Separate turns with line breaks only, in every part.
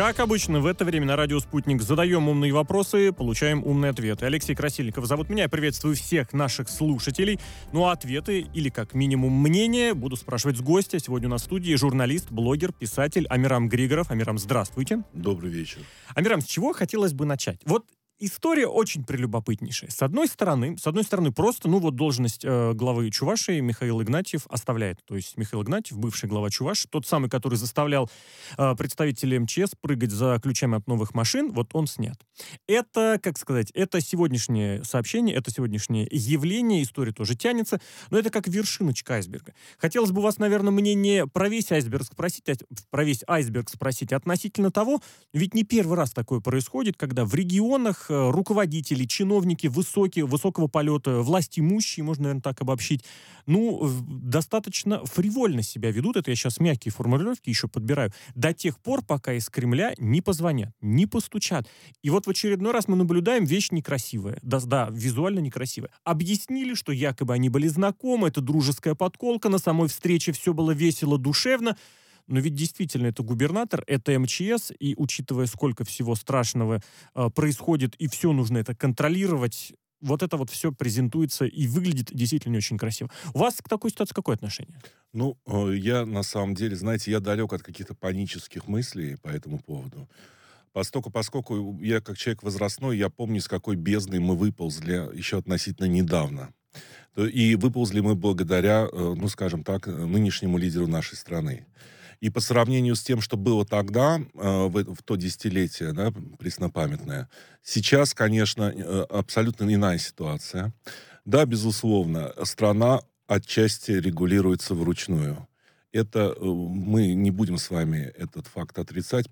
Как обычно, в это время на радио «Спутник» задаем умные вопросы, получаем умные ответы. Алексей Красильников зовут меня, я приветствую всех наших слушателей. Ну а ответы, или как минимум мнение, буду спрашивать с гостя. Сегодня у нас в студии журналист, блогер, писатель Амирам Григоров. Амирам, здравствуйте.
Добрый вечер.
Амирам, с чего хотелось бы начать? Вот история очень прелюбопытнейшая. С одной стороны, просто, должность главы Чувашии Михаил Игнатьев оставляет. То есть Михаил Игнатьев, бывший глава Чувашии, тот самый, который заставлял представителей МЧС прыгать за ключами от новых машин, вот он снят. Это, это сегодняшнее сообщение, это сегодняшнее явление, история тоже тянется, но это как вершиночка айсберга. Хотелось бы у вас, наверное, мнение про весь айсберг спросить относительно того, ведь не первый раз такое происходит, когда в регионах руководители, чиновники высокого полета, власть имущие, можно, наверное, так обобщить, достаточно фривольно себя ведут, это я сейчас мягкие формулировки еще подбираю, до тех пор, пока из Кремля не позвонят, не постучат. И вот в очередной раз мы наблюдаем вещь некрасивая, да, визуально некрасивая. Объяснили, что якобы они были знакомы, это дружеская подколка, на самой встрече все было весело, душевно. Но ведь действительно это губернатор, это МЧС, и учитывая, сколько всего страшного происходит, и все нужно это контролировать, вот это вот все презентуется и выглядит действительно не очень красиво. У вас к такой ситуации какое отношение?
Я на самом деле, знаете, я далек от каких-то панических мыслей по этому поводу. Поскольку я как человек возрастной, я помню, с какой бездны мы выползли еще относительно недавно. И выползли мы благодаря, нынешнему лидеру нашей страны. И по сравнению с тем, что было тогда, в то десятилетие, да, преснопамятное, сейчас, конечно, абсолютно иная ситуация. Да, безусловно, страна отчасти регулируется вручную. Это мы не будем с вами этот факт отрицать,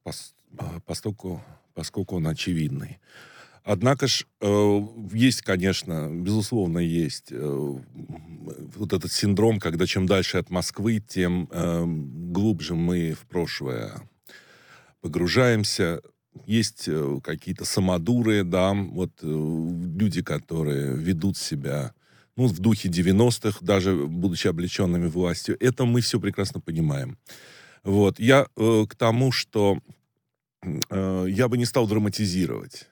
поскольку он очевидный. Однако ж есть, конечно, безусловно, есть вот этот синдром, когда чем дальше от Москвы, тем глубже мы в прошлое погружаемся. Есть какие-то самодуры, да, люди, которые ведут себя в духе 90-х, даже будучи облеченными властью. Это мы все прекрасно понимаем. Я к тому, что я бы не стал драматизировать.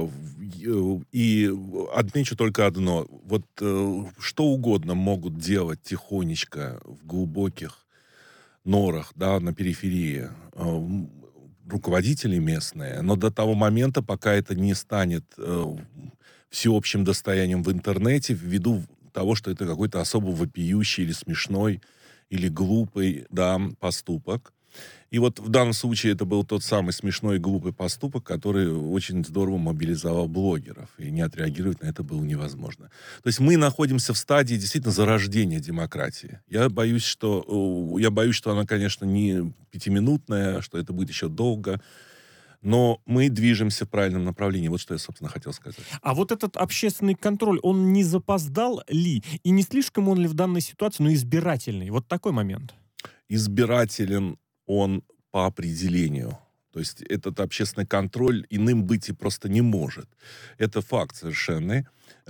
И отмечу только одно. Что угодно могут делать тихонечко в глубоких норах, да, на периферии руководители местные, но до того момента, пока это не станет всеобщим достоянием в интернете, ввиду того, что это какой-то особо вопиющий или смешной, или глупый, да, поступок. И вот в данном случае это был тот самый смешной и глупый поступок, который очень здорово мобилизовал блогеров. И не отреагировать на это было невозможно. То есть мы находимся в стадии действительно зарождения демократии. Я боюсь, что она, конечно, не пятиминутная, что это будет еще долго. Но мы движемся в правильном направлении. Вот что я, собственно, хотел сказать.
А вот этот общественный контроль, он не запоздал ли? И не слишком он ли в данной ситуации, избирательный? Вот такой момент.
Избирателен он по определению. То есть этот общественный контроль иным быть и просто не может. Это факт совершенный.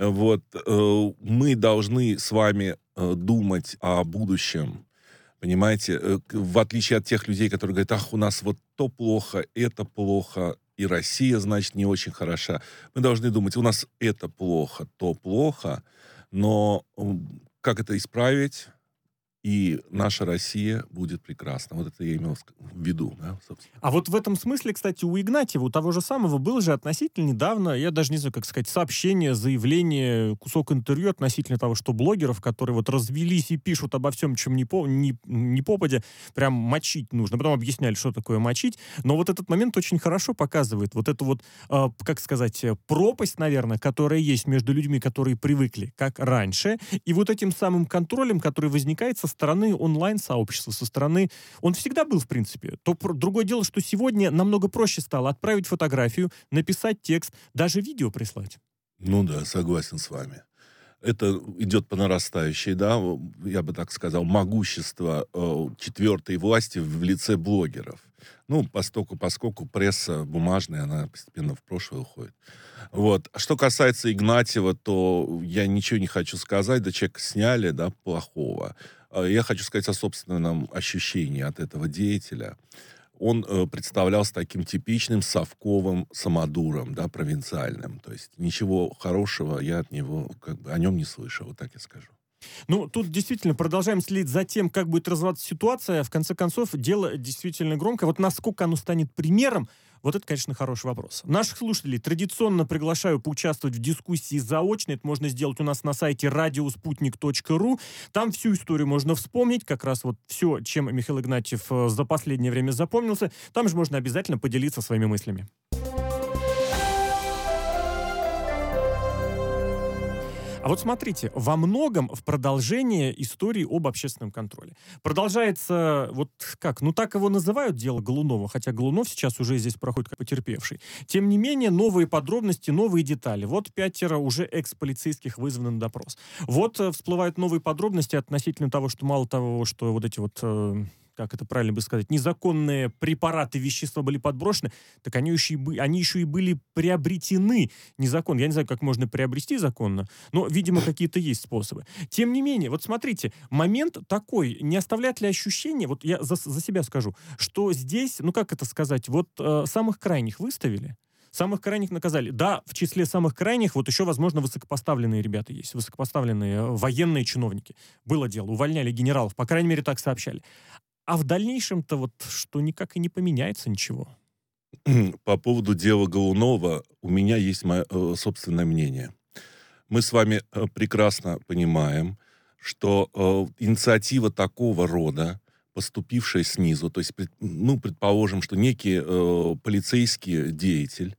Мы должны с вами думать о будущем. Понимаете? В отличие от тех людей, которые говорят, у нас вот то плохо, это плохо, и Россия, значит, не очень хороша. Мы должны думать, у нас это плохо, то плохо, но как это исправить? И наша Россия будет прекрасна. Вот это я имел в виду, да, собственно.
А вот в этом смысле, кстати, у Игнатьева, у того же самого, был же относительно недавно, я даже не знаю, как сказать, сообщение, заявление, кусок интервью относительно того, что блогеров, которые вот развелись и пишут обо всем, чем не попадя, прям мочить нужно. Потом объясняли, что такое мочить. Но вот этот момент очень хорошо показывает вот эту вот, пропасть, наверное, которая есть между людьми, которые привыкли, как раньше, и вот этим самым контролем, который возникает со стороны онлайн-сообщества, со стороны... Он всегда был, в принципе. Другое дело, что сегодня намного проще стало отправить фотографию, написать текст, даже видео прислать.
Да, согласен с вами. Это идет по нарастающей, да, я бы так сказал, могущество четвертой власти в лице блогеров. Поскольку пресса бумажная, она постепенно в прошлое уходит. А что касается Игнатьева, то я ничего не хочу сказать, да человека сняли, да, плохого. Я хочу сказать о собственном ощущении от этого деятеля. он представлялся таким типичным совковым самодуром, да, провинциальным. То есть ничего хорошего я от него, как бы, о нем не слышал, вот так я скажу.
Ну, тут действительно продолжаем следить за тем, как будет развиваться ситуация. В конце концов, дело действительно громкое. Вот насколько оно станет примером, вот это, конечно, хороший вопрос. Наших слушателей традиционно приглашаю поучаствовать в дискуссии заочно. Это можно сделать у нас на сайте радиоспутник.ру. Там всю историю можно вспомнить, как раз вот все, чем Михаил Игнатьев за последнее время запомнился. Там же можно обязательно поделиться своими мыслями. А вот смотрите, во многом в продолжение истории об общественном контроле. Продолжается, вот как, ну так его называют, дело Голунова, хотя Голунов сейчас уже здесь проходит как потерпевший. Тем не менее, новые подробности, новые детали. Вот 5 уже экс-полицейских вызваны на допрос. Вот всплывают новые подробности относительно того, что мало того, что вот эти вот... как это правильно бы сказать, незаконные препараты, вещества были подброшены, так они еще и были приобретены незаконно. Я не знаю, как можно приобрести законно, но, видимо, какие-то есть способы. Тем не менее, вот смотрите, момент такой, не оставляет ли ощущение, вот я за себя скажу, что здесь, ну как это сказать, вот самых крайних выставили, самых крайних наказали. Да, в числе самых крайних вот еще, возможно, высокопоставленные ребята есть, высокопоставленные военные чиновники. Было дело, увольняли генералов, по крайней мере, так сообщали. А в дальнейшем-то вот что никак и не поменяется ничего.
По поводу дела Голунова у меня есть мое собственное мнение. Мы с вами прекрасно понимаем, что инициатива такого рода, поступившая снизу, то есть, ну, предположим, что некий полицейский деятель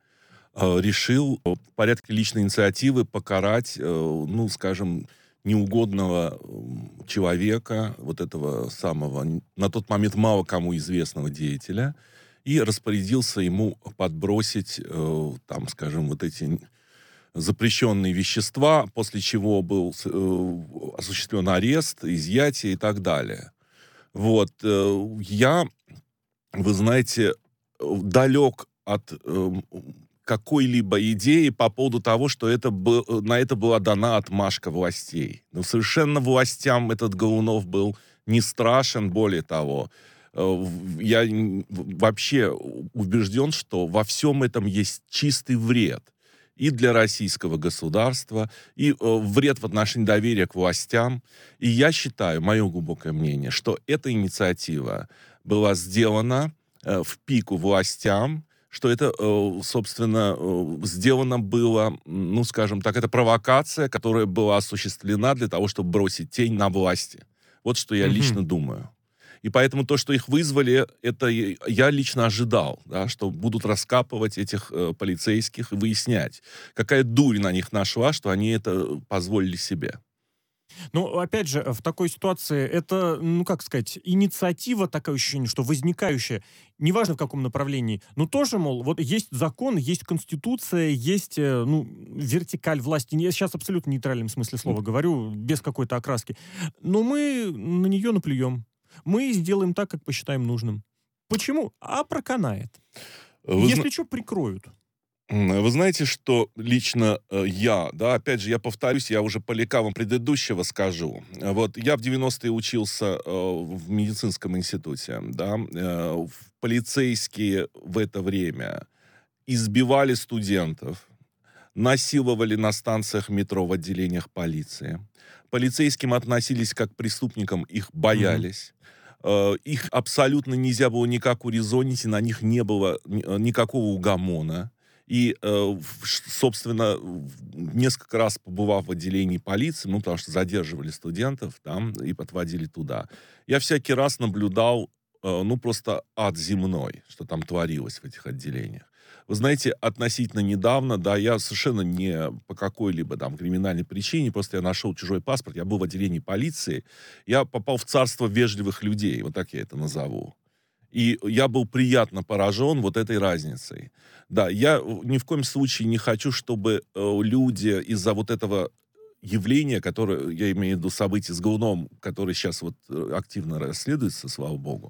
решил в порядке личной инициативы покарать, ну, скажем, неугодного человека, вот этого самого, на тот момент мало кому известного деятеля, и распорядился ему подбросить, там, скажем, вот эти запрещенные вещества, после чего был осуществлен арест, изъятие и так далее. Вот. Я, вы знаете, далек от какой-либо идеи по поводу того, что на это была дана отмашка властей. Но совершенно властям этот Голунов был не страшен, более того. Я вообще убежден, что во всем этом есть чистый вред и для российского государства, и вред в отношении доверия к властям. И я считаю, мое глубокое мнение, что эта инициатива была сделана в пику властям, что это, собственно, сделано было, ну, скажем так, это провокация, которая была осуществлена для того, чтобы бросить тень на власти. Вот что я лично думаю. И поэтому то, что их вызвали, это я лично ожидал, да, что будут раскапывать этих полицейских и выяснять, какая дурь на них нашла, что они это позволили себе.
Ну, опять же, в такой ситуации это, ну, как сказать, инициатива, такое ощущение, что возникающая, неважно в каком направлении, но тоже, мол, вот есть закон, есть конституция, есть, ну, вертикаль власти. Я сейчас абсолютно в нейтральном смысле слова говорю, без какой-то окраски. Но мы на нее наплюем. Мы сделаем так, как посчитаем нужным. Почему? А проканает. Если что, прикроют.
Вы знаете, что лично я, да, опять же, я повторюсь, я уже по лекалам предыдущего скажу. Вот я в 90-е учился в медицинском институте, да, полицейские в это время избивали студентов, насиловали на станциях метро в отделениях полиции. Полицейским относились как к преступникам, их боялись. Их абсолютно нельзя было никак урезонить, и на них не было никакого угомона. И, собственно, несколько раз побывав в отделении полиции, ну, потому что задерживали студентов там и подводили туда, я всякий раз наблюдал, ну, просто ад земной, что там творилось в этих отделениях. Вы знаете, относительно недавно, да, я совершенно не по какой-либо там криминальной причине, просто я нашел чужой паспорт, я был в отделении полиции, я попал в царство вежливых людей, вот так я это назову. И я был приятно поражен вот этой разницей. Да, я ни в коем случае не хочу, чтобы люди из-за вот этого явления, которое, я имею в виду события с Голуновым, которое сейчас вот активно расследуется, слава богу,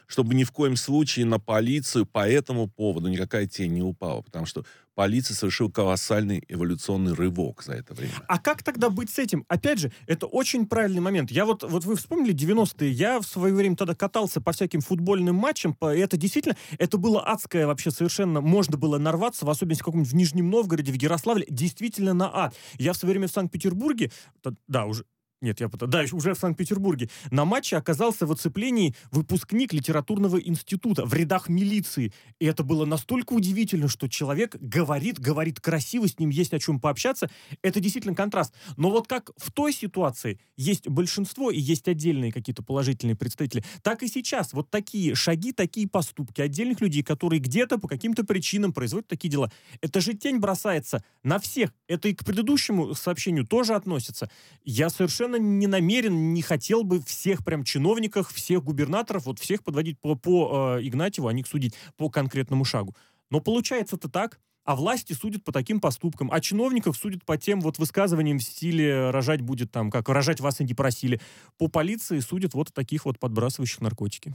чтобы ни в коем случае на полицию по этому поводу никакая тень не упала, потому что полиция совершила колоссальный эволюционный рывок за это время.
А как тогда быть с этим? Опять же, это очень правильный момент. Я вот вы вспомнили 90-е, я в свое время тогда катался по всяким футбольным матчам, это действительно, это было адское вообще совершенно, можно было нарваться, в особенности в каком-нибудь в Нижнем Новгороде, в Ярославле, действительно на ад. Я в свое время в Санкт-Петербурге, да, уже, нет, да, уже в Санкт-Петербурге. На матче оказался в оцеплении выпускник литературного института в рядах милиции. И это было настолько удивительно, что человек говорит красиво, с ним есть о чем пообщаться. Это действительно контраст. Но вот как в той ситуации есть большинство и есть отдельные какие-то положительные представители, так и сейчас вот такие шаги, такие поступки отдельных людей, которые где-то по каким-то причинам производят такие дела. Это же тень бросается на всех. Это и к предыдущему сообщению тоже относится. Я совершенно не намерен, не хотел бы всех прям чиновников, всех губернаторов, вот всех подводить по Игнатьеву, а не судить по конкретному шагу. Но получается это так, а власти судят по таким поступкам, а чиновников судят по тем вот высказываниям в стиле «рожать будет там, как рожать вас и не просили». По полиции судят вот таких вот подбрасывающих наркотики.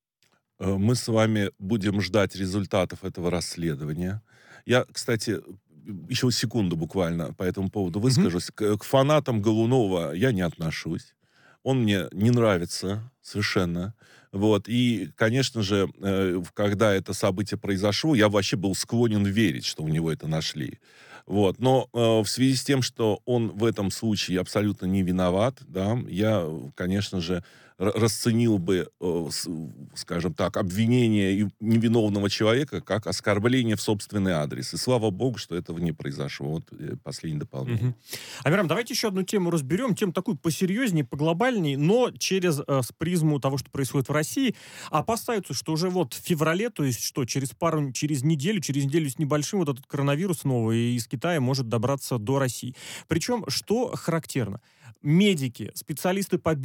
Мы с вами будем ждать результатов этого расследования. Я, кстати, еще секунду буквально по этому поводу выскажусь. К фанатам Голунова я не отношусь. Он мне не нравится совершенно. Вот. И, конечно же, когда это событие произошло, я вообще был склонен верить, что у него это нашли. Вот. Но в связи с тем, что он в этом случае абсолютно не виноват, да, я, конечно же, расценил бы, скажем так, обвинение невиновного человека как оскорбление в собственный адрес. И слава богу, что этого не произошло. Вот последнее дополнение.
Амирам, давайте еще одну тему разберем. Тему такую посерьезнее, поглобальнее, но через призму того, что происходит в России. Опасаются, что уже вот в феврале, то есть что, через неделю с небольшим вот этот коронавирус новый из Китая может добраться до России. Причем, что характерно, медики, специалисты по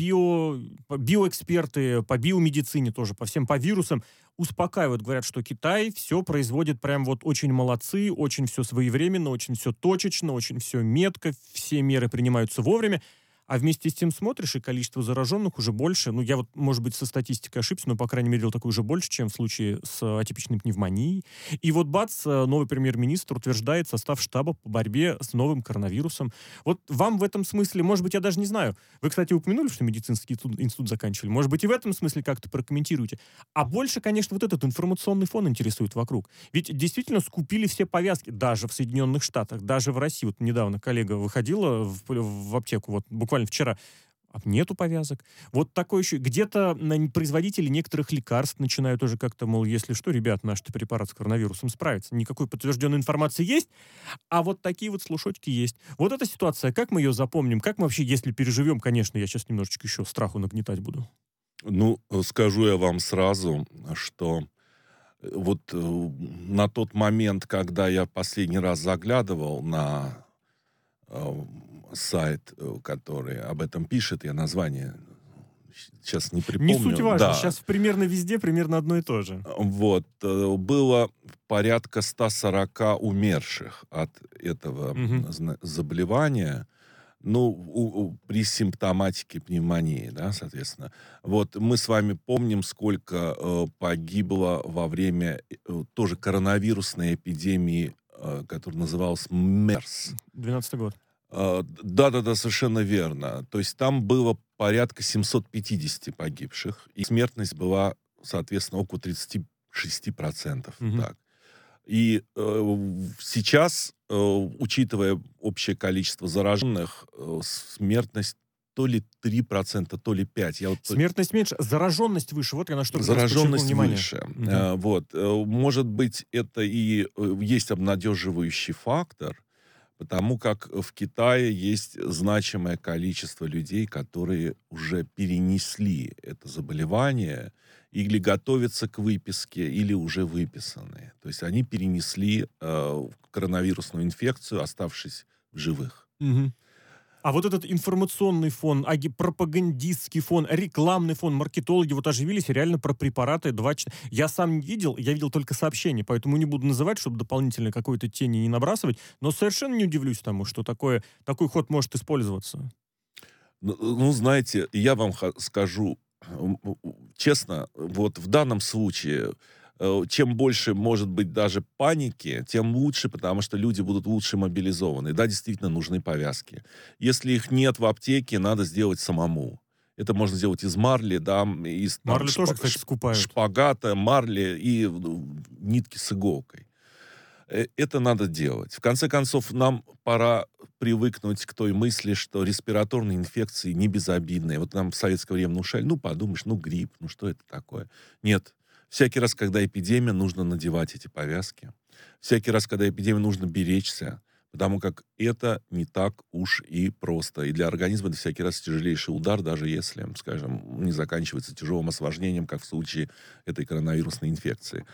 биоэксперты, по биомедицине тоже, по вирусам, успокаивают, говорят, что Китай все производит прям вот очень молодцы, очень все своевременно, очень все точечно, очень все метко, все меры принимаются вовремя. А вместе с тем смотришь, и количество зараженных уже больше. Ну, я вот, может быть, со статистикой ошибся, но, по крайней мере, такое уже больше, чем в случае с атипичной пневмонией. И вот бац, новый премьер-министр утверждает состав штаба по борьбе с новым коронавирусом. Вот вам в этом смысле, может быть, я даже не знаю. Вы, кстати, упомянули, что медицинский институт заканчивали. Может быть, и в этом смысле как-то прокомментируете. А больше, конечно, вот этот информационный фон интересует вокруг. Ведь действительно скупили все повязки, даже в Соединенных Штатах, даже в России. Вот недавно коллега выходила в аптеку, вот буквально вчера, нету повязок. Вот такое еще. Где-то производители некоторых лекарств начинают уже как-то, мол, если что, ребят, наш препарат с коронавирусом справится. Никакой подтвержденной информации есть, а вот такие вот слушочки есть. Вот эта ситуация, как мы ее запомним? Как мы вообще, если переживем, конечно, я сейчас немножечко еще страху нагнетать буду.
Ну, скажу я вам сразу, что вот на тот момент, когда я последний раз заглядывал на сайт, который об этом пишет, я название сейчас не припомню.
Не суть важно,
Да.
сейчас примерно везде примерно одно и то же.
Вот. Было порядка 140 умерших от этого заболевания. Ну, при симптоматике пневмонии, да, соответственно. Вот мы с вами помним, сколько погибло во время тоже коронавирусной эпидемии, которая называлась МЕРС.
12-й год.
Да, совершенно верно. То есть там было порядка 750 погибших, и смертность была, соответственно, около 36%. Так. И сейчас, учитывая общее количество зараженных, смертность то ли 3%, то ли 5%.
Смертность меньше, зараженность выше. Вот я на что
зараженность выше. Вот. Может быть, это и есть обнадеживающий фактор, потому как в Китае есть значимое количество людей, которые уже перенесли это заболевание или готовятся к выписке, или уже выписаны. То есть они перенесли коронавирусную инфекцию, оставшись в живых.
А вот этот информационный фон, пропагандистский фон, рекламный фон, маркетологи вот оживились реально про препараты. Я сам не видел, я видел только сообщения, поэтому не буду называть, чтобы дополнительно какой-то тени не набрасывать, но совершенно не удивлюсь тому, что такой ход может использоваться.
Ну, знаете, я вам скажу честно, вот в данном случае, чем больше может быть даже паники, тем лучше, потому что люди будут лучше мобилизованы. Да, действительно нужны повязки. Если их нет в аптеке, надо сделать самому. Это можно сделать из марли, да, из там,
Марли тоже, кстати, скупают.
шпагата, марли и нитки с иголкой. Это надо делать. В конце концов, нам пора привыкнуть к той мысли, что респираторные инфекции не безобидные. Вот нам в советское время внушали, ну, подумаешь, ну, грипп, ну, что это такое? Нет. Всякий раз, когда эпидемия, нужно надевать эти повязки. Всякий раз, когда эпидемия, нужно беречься, потому как это не так уж и просто. И для организма это всякий раз тяжелейший удар, даже если, скажем, не заканчивается тяжелым осложнением, как в случае этой коронавирусной инфекции.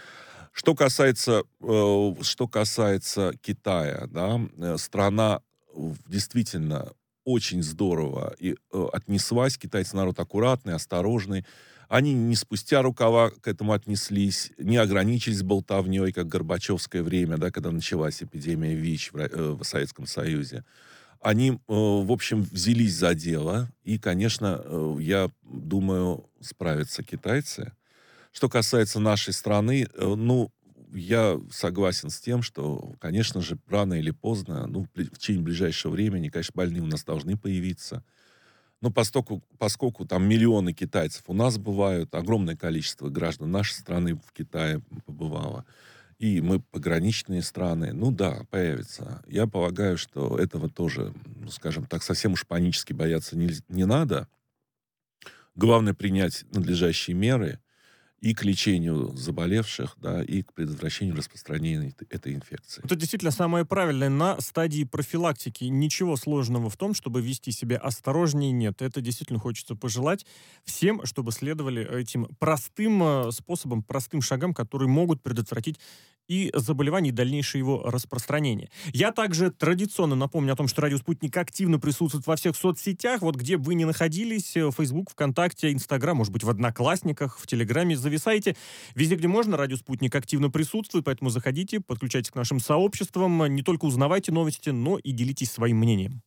Что касается Китая, да, страна действительно очень здорово отнеслась. Китайцы народ аккуратный, осторожный. Они не спустя рукава к этому отнеслись, не ограничились болтовней, как в Горбачевское время, да, когда началась эпидемия ВИЧ в Советском Союзе. Они, в общем, взялись за дело, и, конечно, я думаю, справятся китайцы. Что касается нашей страны, ну, я согласен с тем, что, конечно же, рано или поздно, ну, в течение ближайшего времени, конечно, больные у нас должны появиться. Но поскольку там миллионы китайцев у нас бывают, огромное количество граждан нашей страны в Китае побывало, и мы пограничные страны, ну да, появится. Я полагаю, что этого тоже, ну, скажем так, совсем уж панически бояться не надо. Главное принять надлежащие меры и к лечению заболевших, да, и к предотвращению распространения этой инфекции.
Это действительно самое правильное на стадии профилактики. Ничего сложного в том, чтобы вести себя осторожнее, нет. Это действительно хочется пожелать всем, чтобы следовали этим простым способам, простым шагам, которые могут предотвратить и заболевание, и дальнейшее его распространение. Я также традиционно напомню о том, что «Радио Спутник» активно присутствует во всех соцсетях. Вот где бы вы ни находились, Facebook, ВКонтакте, Инстаграм, может быть, в Одноклассниках, в Телеграме, зависайте. Везде, где можно, «Радио Спутник» активно присутствует, поэтому заходите, подключайтесь к нашим сообществам, не только узнавайте новости, но и делитесь своим мнением.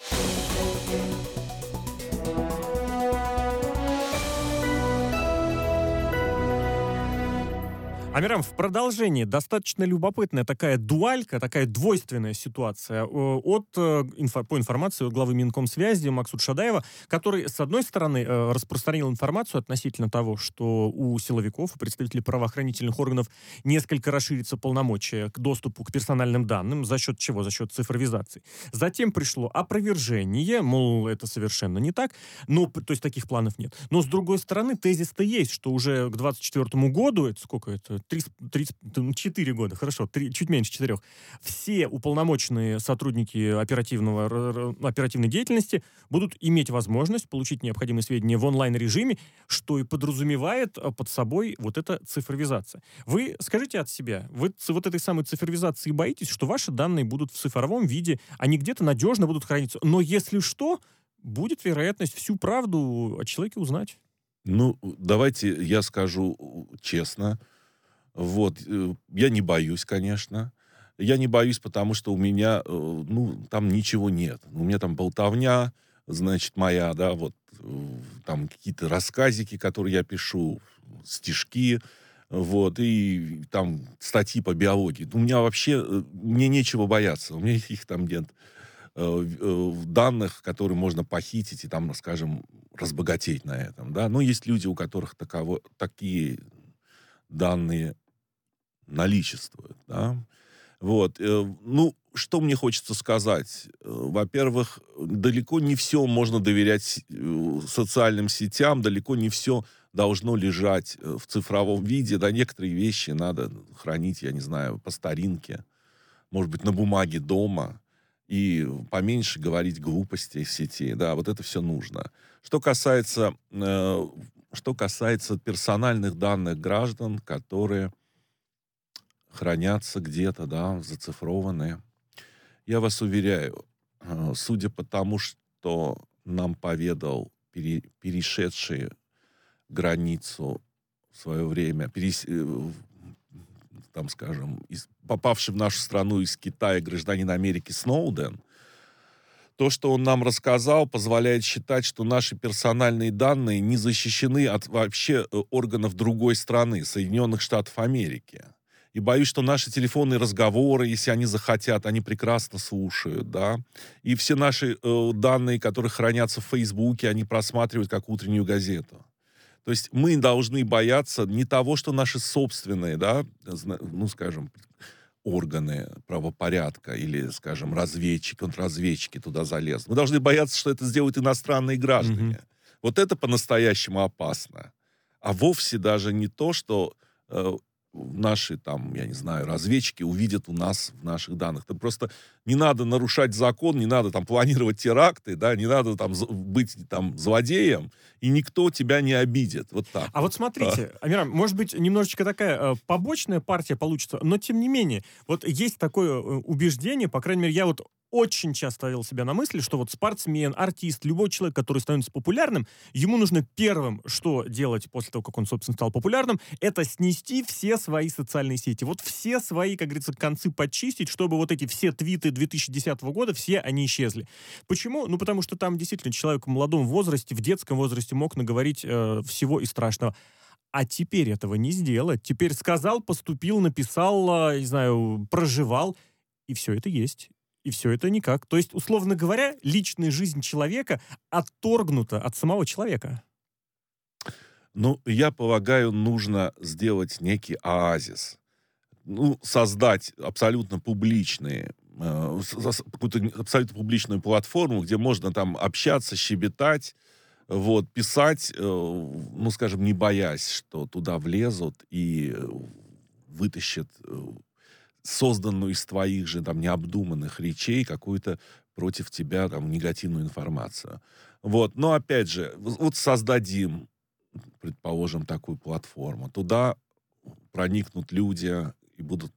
Амирам, в продолжении достаточно любопытная такая дуалька, такая двойственная ситуация по информации от главы Минкомсвязи Максута Шадаева, который, с одной стороны, распространил информацию относительно того, что у силовиков, у представителей правоохранительных органов несколько расширится полномочия к доступу к персональным данным. За счет чего? За счет цифровизации. Затем пришло опровержение, мол, это совершенно не так, то есть таких планов нет. Но, с другой стороны, тезис-то есть, что уже к 2024 году, это сколько это? 4 года, хорошо, чуть меньше 4. Все уполномоченные сотрудники оперативной деятельности будут иметь возможность получить необходимые сведения в онлайн-режиме, что и подразумевает под собой вот эта цифровизация. Вы скажите от себя, вы вот этой самой цифровизации боитесь, что ваши данные будут в цифровом виде, они где-то надежно будут храниться, но если что, будет вероятность всю правду о человеке узнать?
Ну, давайте я скажу честно. Вот, я не боюсь, конечно. Я не боюсь, потому что у меня, там ничего нет. У меня там болтовня, значит, моя, да, вот, там какие-то рассказики, которые я пишу, стишки, вот, и там статьи по биологии. У меня вообще, мне нечего бояться. У меня их там нет. Данных, которые можно похитить и там, скажем, разбогатеть на этом, да. Но есть люди, у которых такие данные наличествуют, да. Вот. Что мне хочется сказать? Во-первых, далеко не все можно доверять социальным сетям, далеко не все должно лежать в цифровом виде, да, некоторые вещи надо хранить, я не знаю, по старинке, может быть, на бумаге дома, и поменьше говорить глупостей в сети, да, вот это все нужно. Что касается персональных данных граждан, которые хранятся где-то, да, зацифрованные. Я вас уверяю, судя по тому, что нам поведал перешедший границу в свое время, там, скажем, попавший в нашу страну из Китая гражданин Америки Сноуден, То, что он нам рассказал, позволяет считать, что наши персональные данные не защищены от вообще органов другой страны, Соединенных Штатов Америки. И боюсь, что наши телефонные разговоры, если они захотят, они прекрасно слушают, да. И все наши данные, которые хранятся в Фейсбуке, они просматривают как утреннюю газету. То есть мы должны бояться не того, что наши собственные, да, ну, скажем, органы правопорядка или, скажем, разведчики, контрразведчики туда залезут. Мы должны бояться, что это сделают иностранные граждане. Вот это по-настоящему опасно. А вовсе даже не то, что наши, там, я не знаю, разведчики увидят у нас в наших данных. Это просто не надо нарушать закон, не надо там планировать теракты, да, не надо там быть там злодеем, и никто тебя не обидит. Вот так.
А вот смотрите, Амиран, может быть, немножечко такая побочная партия получится, но тем не менее, вот есть такое убеждение, по крайней мере, я вот очень часто ловил себя на мысли, что вот спортсмен, артист, любой человек, который становится популярным, ему нужно первым, что делать после того, как он, собственно, стал популярным, это снести все свои социальные сети. Вот все свои, как говорится, концы почистить, чтобы вот эти все твиты 2010 года, все они исчезли. Почему? Ну, потому что там действительно человек в молодом возрасте, в детском возрасте мог наговорить всего и страшного. А теперь этого не сделать. Теперь сказал, поступил, написал, не знаю, проживал, и все это есть. И все это никак. То есть, условно говоря, личная жизнь человека отторгнута от самого человека.
Ну, я полагаю, нужно сделать некий оазис. Ну, создать абсолютно публичные, какую-то абсолютно публичную платформу, где можно там общаться, щебетать, вот, писать, ну, скажем, не боясь, что туда влезут и вытащат созданную из твоих же там необдуманных речей какую-то против тебя там негативную информацию. Вот. Но опять же, вот создадим, предположим, такую платформу. Туда проникнут люди и будут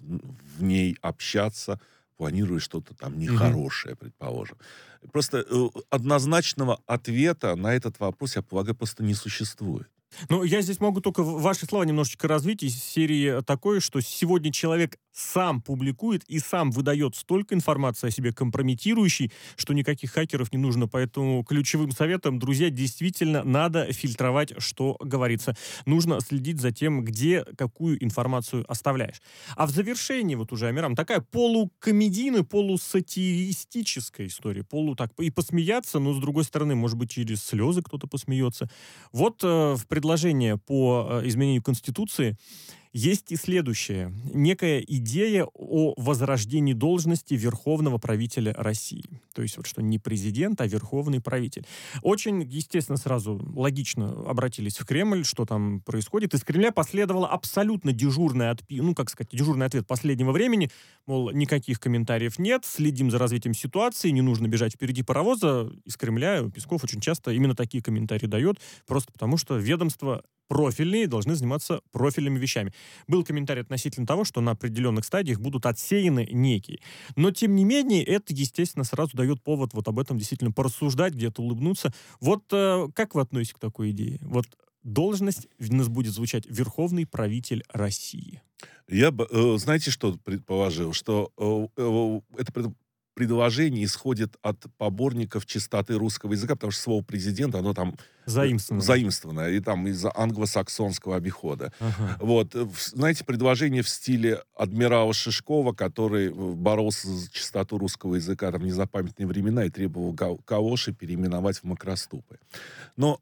в ней общаться, планируя что-то там нехорошее, предположим. Просто однозначного ответа на этот вопрос, я полагаю, просто не существует.
Ну, я здесь могу только ваши слова немножечко развить из серии такой, что сегодня человек сам публикует и сам выдает столько информации о себе компрометирующей, что никаких хакеров не нужно. Поэтому ключевым советом, друзья, действительно надо фильтровать, что говорится. Нужно следить за тем, где какую информацию оставляешь. А в завершении, вот уже, Амирам, такая полукомедийная, полусатиристическая история. Так и посмеяться, но, с другой стороны, может быть, через слезы кто-то посмеется. Вот в предложении по изменению Конституции есть и следующее. Некая идея о возрождении должности верховного правителя России. То есть вот что не президент, а верховный правитель. Очень, естественно, сразу логично обратились в Кремль, что там происходит. Из Кремля последовало абсолютно дежурный ответ последнего времени. Мол, никаких комментариев нет, следим за развитием ситуации, не нужно бежать впереди паровоза. Из Кремля Песков очень часто именно такие комментарии дает, просто потому что ведомство профильные должны заниматься профильными вещами. Был комментарий относительно того, что на определенных стадиях будут отсеяны некие. Но, тем не менее, это, естественно, сразу дает повод вот об этом действительно порассуждать, где-то улыбнуться. Вот как вы относитесь к такой идее? Вот должность у нас будет звучать «Верховный правитель России».
Я бы, знаете, что предположил? Что это предложение исходит от поборников чистоты русского языка, потому что слово «президент», оно там заимствовано, и там из-за англосаксонского обихода.
Ага.
Вот. Знаете, предложение в стиле адмирала Шишкова, который боролся за чистоту русского языка там в незапамятные времена и требовал калоши переименовать в макроступы. Но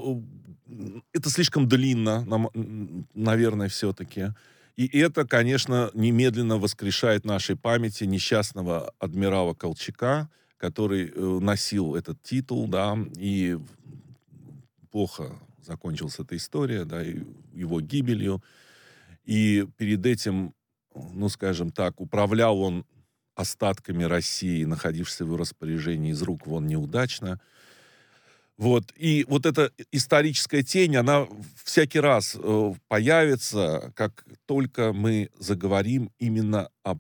это слишком длинно, наверное, все-таки. И это, конечно, немедленно воскрешает в нашей памяти несчастного адмирала Колчака, который носил этот титул, да, и плохо закончилась эта история, да, и его гибелью. И перед этим, ну, скажем так, управлял он остатками России, находившейся в его распоряжении, из рук вон неудачно. Вот. И вот эта историческая тень, она всякий раз появится, как только мы заговорим именно об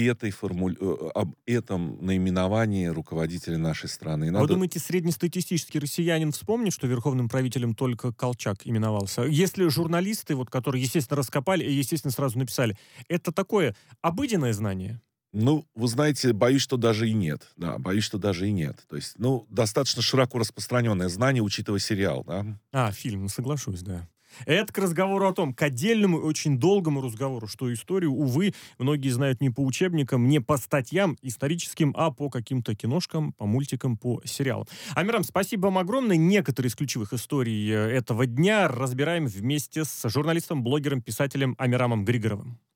этом наименовании руководителя нашей страны.
Вы думаете, среднестатистический россиянин вспомнит, что верховным правителем только Колчак именовался? Если журналисты, вот, которые, естественно, раскопали и, естественно, сразу написали, это такое обыденное знание?
Ну, вы знаете, боюсь, что даже и нет. Да, боюсь, что даже и нет. То есть, ну, достаточно широко распространенное знание, учитывая сериал, да.
Фильм, ну, соглашусь, да. Это к разговору о том, к отдельному и очень долгому разговору, что историю, увы, многие знают не по учебникам, не по статьям историческим, а по каким-то киношкам, по мультикам, по сериалам. Амирам, спасибо вам огромное. Некоторые из ключевых историй этого дня разбираем вместе с журналистом, блогером, писателем Амирамом Григоровым.